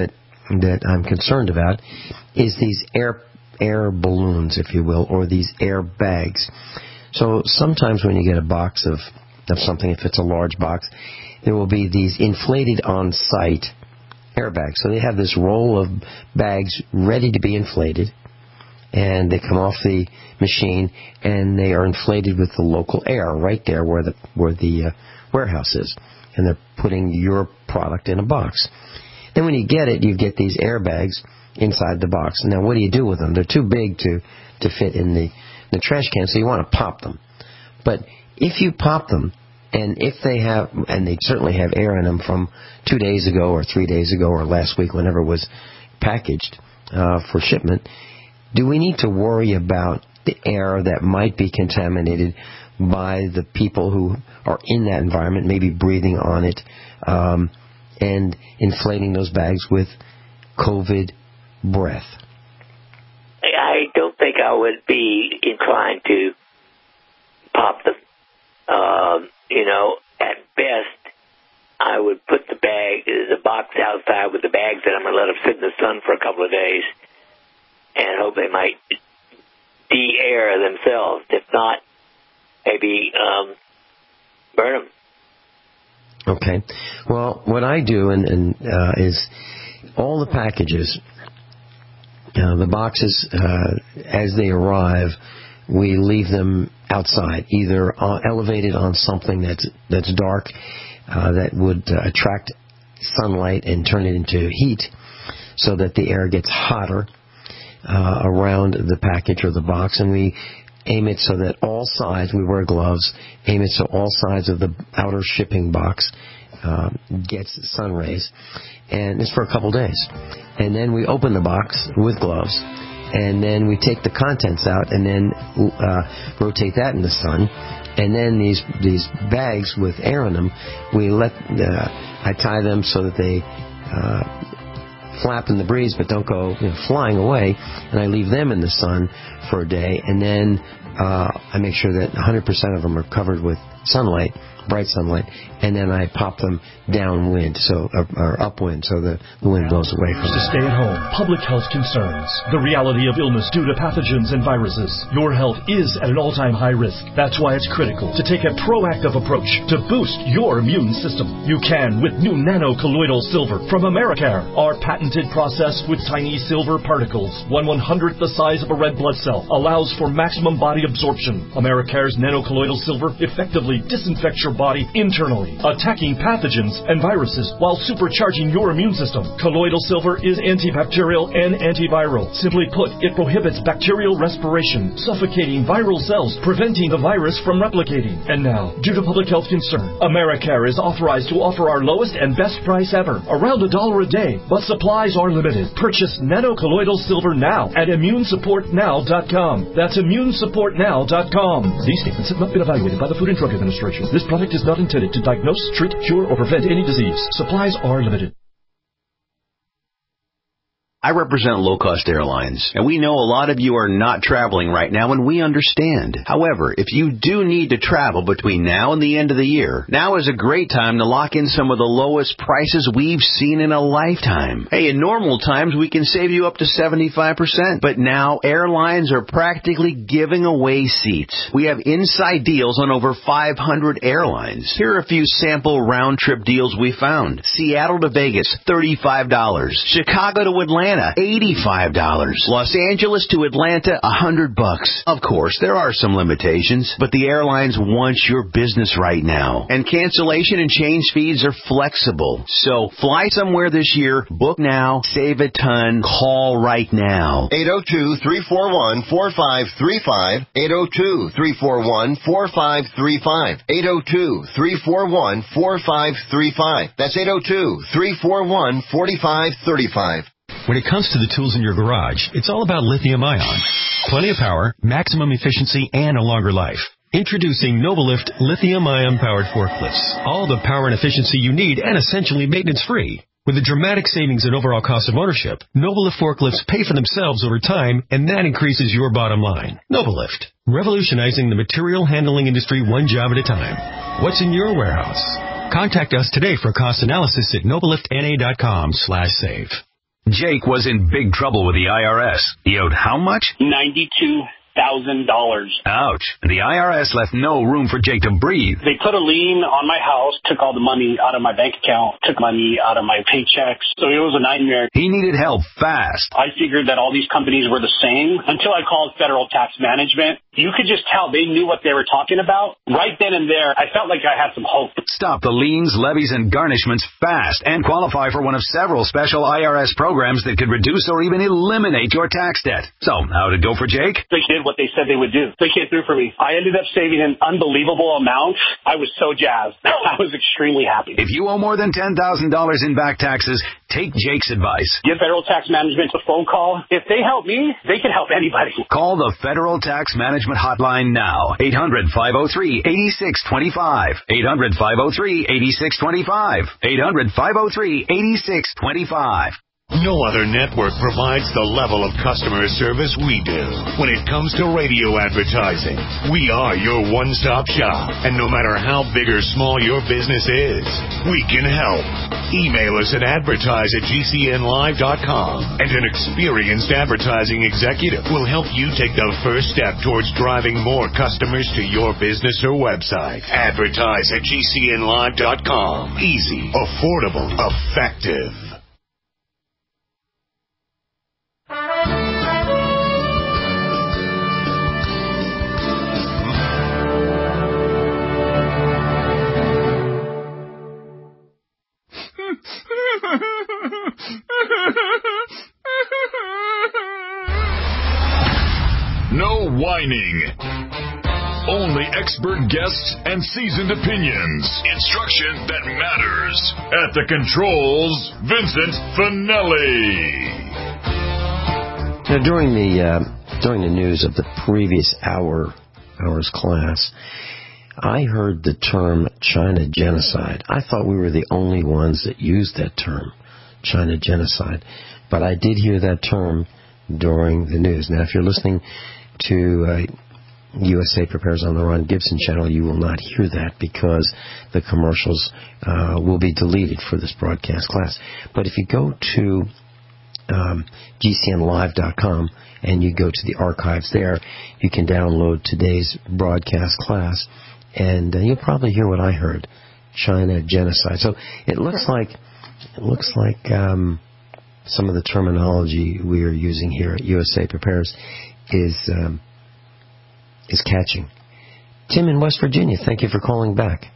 Speaker 3: that I'm concerned about is these air air balloons, if you will, or these air bags. So sometimes when you get a box of, of something, if it's a large box, there will be these inflated on-site airbags. So they have this roll of bags ready to be inflated, and they come off the machine, and they are inflated with the local air right there where the where the uh, warehouse is, and they're putting your product in a box. Then when you get it, you get these airbags inside the box. Now, what do you do with them? They're too big to, to fit in the, the trash can, so you want to pop them. But if you pop them, and if they have, and they certainly have air in them from two days ago or three days ago or last week, whenever it was packaged uh, for shipment, do we need to worry about the air that might be contaminated by the people who are in that environment, maybe breathing on it, um, and inflating those bags with COVID breath?
Speaker 4: I don't think I would be inclined to pop them. Um, you know, at best, I would put the bag, the box outside with the bags that I'm going to let them sit in the sun for a couple of days and hope they might de-air themselves. If not, maybe um, burn them.
Speaker 3: Okay. Well, what I do and, and uh, is all the packages, uh, the boxes, uh, as they arrive, we leave them outside, either uh, elevated on something that's that's dark, uh, that would uh, attract sunlight and turn it into heat, so that the air gets hotter uh, around the package or the box, and we aim it so that all sides, we wear gloves, aim it so all sides of the outer shipping box uh, gets sun rays, and it's for a couple days. And then we open the box with gloves, and then we take the contents out and then uh, rotate that in the sun. And then these these bags with air in them, we let uh, I tie them so that they uh, flap in the breeze but don't go you know, flying away, and I leave them in the sun for a day, and then uh, I make sure that one hundred percent of them are covered with sunlight, bright sunlight, and then I pop them downwind, so or, or upwind, so the, the wind blows away from
Speaker 8: To
Speaker 3: them.
Speaker 8: stay at home, public health concerns, the reality of illness due to pathogens and viruses. Your health is at an all-time high risk. That's why it's critical to take a proactive approach to boost your immune system. You can with new nano-colloidal silver from Americare. Our patented process with tiny silver particles, one one-hundredth the size of a red blood cell, allows for maximum body absorption. Americare's nano-colloidal silver effectively disinfects your body internally, attacking pathogens and viruses while supercharging your immune system. Colloidal silver is antibacterial and antiviral. Simply put, it prohibits bacterial respiration, suffocating viral cells, preventing the virus from replicating. And now, due to public health concern, Americare is authorized to offer our lowest and best price ever, around a dollar a day, but supplies are limited. Purchase nano-colloidal silver now at immune support now dot com. That's immune support now dot com. These statements have not been evaluated by the Food and Drug Administration. This product is not intended to diagnose, treat, cure, or prevent any disease. Supplies are limited.
Speaker 19: I represent low-cost airlines, and we know a lot of you are not traveling right now, and we understand. However, if you do need to travel between now and the end of the year, now is a great time to lock in some of the lowest prices we've seen in a lifetime. Hey, in normal times, we can save you up to seventy-five percent, but now airlines are practically giving away seats. We have inside deals on over five hundred airlines. Here are a few sample round-trip deals we found. Seattle to Vegas, thirty-five dollars. Chicago to Atlanta, eighty-five dollars. Los Angeles to Atlanta, one hundred bucks. Of course, there are some limitations, but the airlines want your business right now. And cancellation and change fees are flexible. So fly somewhere this year, book now, save a ton, call right now.
Speaker 20: eight oh two, three four one, four five three five. eight oh two, three four one, four five three five. eight oh two, three four one, four five three five. That's eight oh two, three four one, four five three five.
Speaker 21: When it comes to the tools in your garage, it's all about lithium-ion. Plenty of power, maximum efficiency, and a longer life. Introducing Novalift lithium-ion powered forklifts. All the power and efficiency you need and essentially maintenance-free. With a dramatic savings in overall cost of ownership, Novalift forklifts pay for themselves over time, and that increases your bottom line. Novalift, revolutionizing the material handling industry one job at a time. What's in your warehouse? Contact us today for a cost analysis at novaliftna.com slash save.
Speaker 12: Jake was in big trouble with the I R S. He owed how much?
Speaker 13: ninety-two thousand dollars.
Speaker 12: Ouch. And the I R S left no room for Jake to breathe.
Speaker 13: They put a lien on my house, took all the money out of my bank account, took money out of my paychecks. So it was a nightmare.
Speaker 12: He needed help fast.
Speaker 13: I figured that all these companies were the same until I called Federal Tax Management. You could just tell they knew what they were talking about. Right then and there, I felt like I had some hope.
Speaker 12: Stop the liens, levies, and garnishments fast and qualify for one of several special I R S programs that could reduce or even eliminate your tax debt. So, how'd it go for Jake?
Speaker 13: They did what they said they would do. They came through for me. I ended up saving an unbelievable amount. I was so jazzed. I was extremely happy.
Speaker 12: If you owe more than ten thousand dollars in back taxes, take Jake's advice.
Speaker 13: Give Federal Tax Management a phone call. If they help me, they can help anybody.
Speaker 12: Call the Federal Tax Management Hotline now. eight hundred, five oh three, eight six two five. eight hundred, five oh three, eight six two five. eight hundred, five oh three, eight six two five.
Speaker 1: No other network provides the level of customer service we do. When it comes to radio advertising, we are your one-stop shop. And no matter how big or small your business is, we can help. Email us at advertise at G C N live dot com, and an experienced advertising executive will help you take the first step towards driving more customers to your business or website. Advertise at G C N live dot com. Easy, affordable, effective.
Speaker 2: No whining. Only expert guests and seasoned opinions. Instruction that matters. At the controls, Vincent Finelli.
Speaker 3: Now, during the uh, during the news of the previous hour hour's class, I heard the term China genocide. I thought we were the only ones that used that term, China genocide. But I did hear that term during the news. Now, if you're listening to uh, U S A Prepares on the Ron Gibson channel, you will not hear that because the commercials uh, will be deleted for this broadcast class. But if you go to um, G C N live dot com and you go to the archives there, you can download today's broadcast class, and uh, you'll probably hear what I heard, China genocide. So it looks like it looks like um, some of the terminology we are using here at U S A Prepares is um, is catching. Tim in West Virginia, thank you for calling back.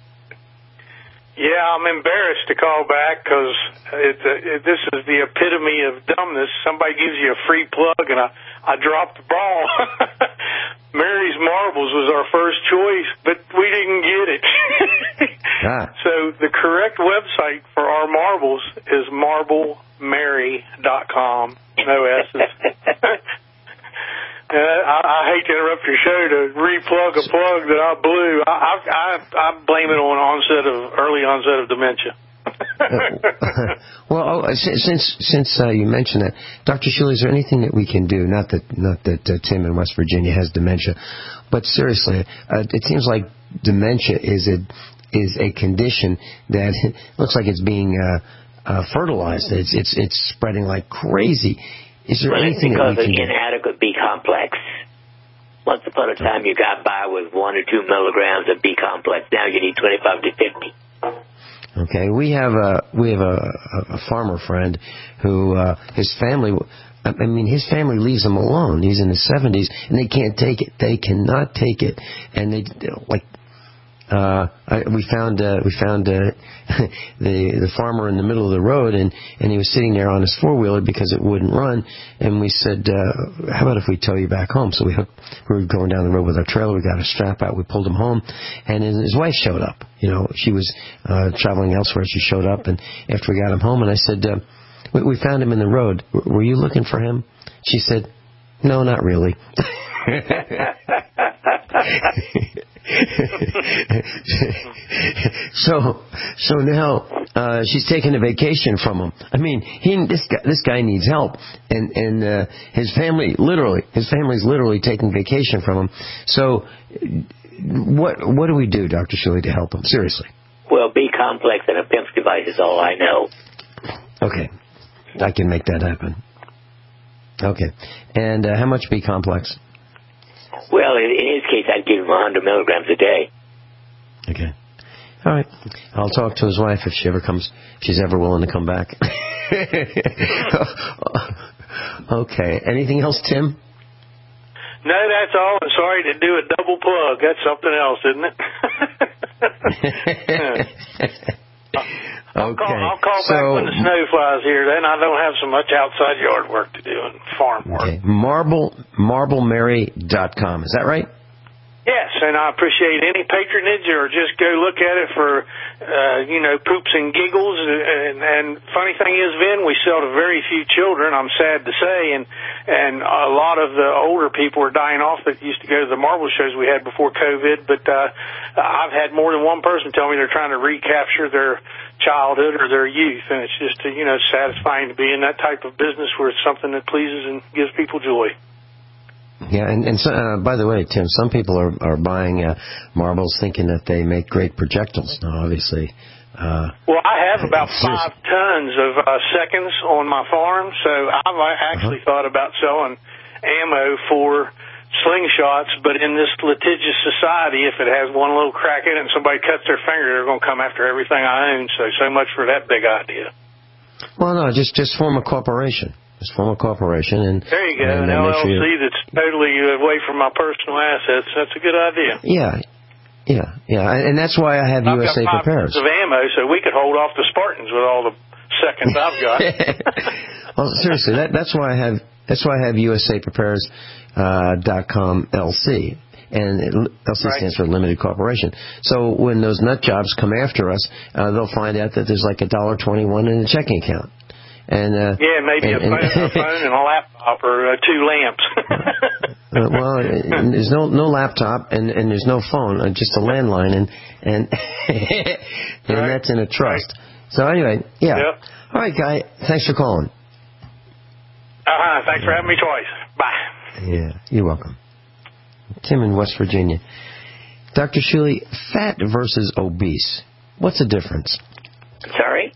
Speaker 22: Yeah, I'm embarrassed to call back because it, it, this is the epitome of dumbness. Somebody gives you a free plug, and I, I dropped the ball. Mary's Marbles was our first choice, but we didn't get it. ah. So the correct website for our marbles is marble mary dot com. No S's. Uh, I, I hate to interrupt your show to re-plug a plug that I blew. I, I, I, I blame it on onset of early onset of dementia.
Speaker 3: uh, well, oh, since since uh, you mentioned that, Doctor Shuley, is there anything that we can do? Not that not that uh, Tim in West Virginia has dementia, but seriously, uh, it seems like dementia is a is a condition that looks like it's being uh, uh, fertilized. It's it's it's spreading like crazy. Is there
Speaker 4: well,
Speaker 3: anything
Speaker 4: because
Speaker 3: that we can
Speaker 4: of inadequate B complex. Once upon a time, you got by with one or two milligrams of B complex. Now you need twenty-five to fifty.
Speaker 3: Okay, we have a we have a, a farmer friend who uh, his family. I mean, his family leaves him alone. He's in his seventies, and they can't take it. They cannot take it, and they like. Uh, I, we found uh, we found uh, the the farmer in the middle of the road, and, and he was sitting there on his four wheeler because it wouldn't run. And we said, uh, "How about if we tow you back home?" So we hooked, we were going down the road with our trailer. We got a strap out. We pulled him home, and his, his wife showed up. You know, she was uh, traveling elsewhere. She showed up, and after we got him home, and I said, uh, we, "We found him in the road. W- were you looking for him?" She said, "No, not really." so, so now uh, she's taking a vacation from him. I mean, he this guy this guy needs help, and and uh, his family literally his family's literally taking vacation from him. So, what what do we do, Doctor Shuley, to help him? Seriously.
Speaker 4: Well, B complex and a P I M S device is all I know.
Speaker 3: Okay. I can make that happen. Okay. And uh, how much B complex?
Speaker 4: Well, in, in his case, I'd give him one hundred milligrams a day.
Speaker 3: Okay. All right. I'll talk to his wife if she ever comes, if she's ever willing to come back. Okay. Anything else, Tim?
Speaker 22: No, that's all. I'm sorry to do a double plug. That's something else, isn't it? I'll
Speaker 3: Okay.
Speaker 22: call, I'll call
Speaker 3: so,
Speaker 22: back when the snow flies here. Then I don't have so much outside yard work to do and farm work.
Speaker 3: Okay. Marble, marble mary dot com. Is that right?
Speaker 22: Yes, and I appreciate any patronage, or just go look at it for, uh, you know, poops and giggles. And, and funny thing is, Vin, we sell to very few children, I'm sad to say, and and a lot of the older people are dying off that used to go to the marble shows we had before COVID. But uh, I've had more than one person tell me they're trying to recapture their childhood or their youth, and it's just, you know, satisfying to be in that type of business where it's something that pleases and gives people joy.
Speaker 3: Yeah, and, and so, uh, by the way, Tim, some people are, are buying uh, marbles thinking that they make great projectiles. Now, obviously. Uh,
Speaker 22: well, I have about five tons of uh, seconds on my farm, so I've actually uh-huh. thought about selling ammo for slingshots, but in this litigious society, if it has one little crack in it and somebody cuts their finger, they're going to come after everything I own, so so much for that big idea.
Speaker 3: Well, no, just, just form a corporation. Just form a corporation, and
Speaker 22: there you go,
Speaker 3: and,
Speaker 22: an
Speaker 3: uh,
Speaker 22: L L C
Speaker 3: sure
Speaker 22: that's totally away from my personal assets. That's a good idea.
Speaker 3: Yeah, yeah, yeah, and that's why I have
Speaker 22: I've
Speaker 3: U S A
Speaker 22: got five
Speaker 3: Prepares.
Speaker 22: tons of ammo, so we could hold off the Spartans with all the seconds I've got.
Speaker 3: Well, seriously, that, that's why I have that's why I have U S A Prepares uh, dot com L C. And L C
Speaker 22: right.
Speaker 3: stands for Limited Corporation. So when those nut jobs come after us, uh, they'll find out that there's like a dollar twenty-one in a checking account. And, uh,
Speaker 22: yeah, maybe
Speaker 3: and,
Speaker 22: a, phone, and, a phone and a laptop or uh, two lamps.
Speaker 3: uh, well, and there's no no laptop and, and there's no phone, uh, just a landline, and and and right. that's in a trust. Right. So anyway, yeah.
Speaker 22: Yep.
Speaker 3: All right, Guy. Thanks for calling.
Speaker 22: Uh-huh. Thanks for having me twice. Bye.
Speaker 3: Yeah, you're welcome. Tim in West Virginia. Doctor Shuley, fat versus obese. What's the difference?
Speaker 4: Sorry?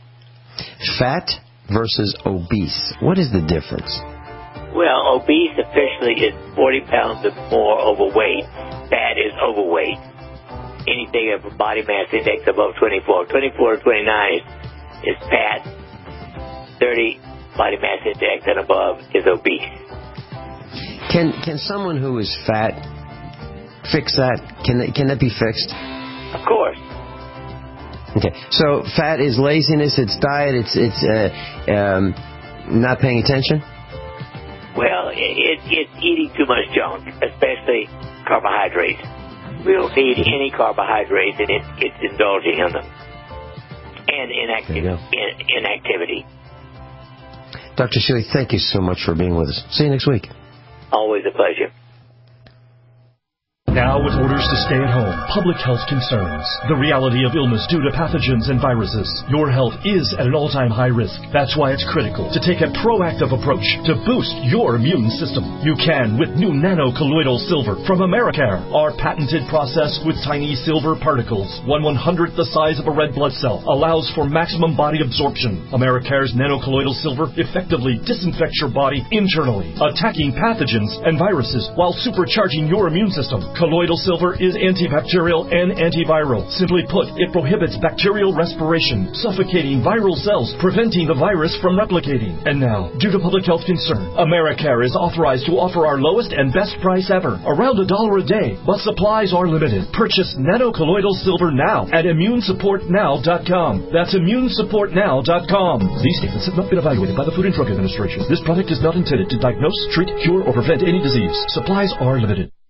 Speaker 3: Fat versus obese. What is the difference?
Speaker 4: Well, obese officially is forty pounds or more overweight. Fat is overweight. Anything of a body mass index above twenty-four. twenty-four to twenty-nine is, is fat. thirty body mass index and above is obese.
Speaker 3: Can can someone who is fat fix that? Can that, can that be fixed?
Speaker 4: Of course.
Speaker 3: Okay, so fat is laziness, it's diet, it's it's uh, um, not paying attention?
Speaker 4: Well, it, it's eating too much junk, especially carbohydrates. We don't need any carbohydrates, and it, it's indulging in them. And inactive, in, inactivity.
Speaker 3: Doctor Shuley, thank you so much for being with us. See you next week.
Speaker 4: Always a pleasure.
Speaker 8: Now with orders to stay at home, public health concerns, the reality of illness due to pathogens and viruses, your health is at an all-time high risk. That's why it's critical to take a proactive approach to boost your immune system. You can with new nano-colloidal silver from Americare. Our patented process with tiny silver particles, one one-hundredth the size of a red blood cell, allows for maximum body absorption. Americare's nano-colloidal silver effectively disinfects your body internally, attacking pathogens and viruses while supercharging your immune system. Colloidal silver is antibacterial and antiviral. Simply put, it prohibits bacterial respiration, suffocating viral cells, preventing the virus from replicating. And now, due to public health concern, Americare is authorized to offer our lowest and best price ever, around a dollar a day, but supplies are limited. Purchase nano-colloidal silver now at immune support now dot com. That's immune support now dot com. These statements have not been evaluated by the Food and Drug Administration. This product is not intended to diagnose, treat, cure, or prevent any disease. Supplies are limited.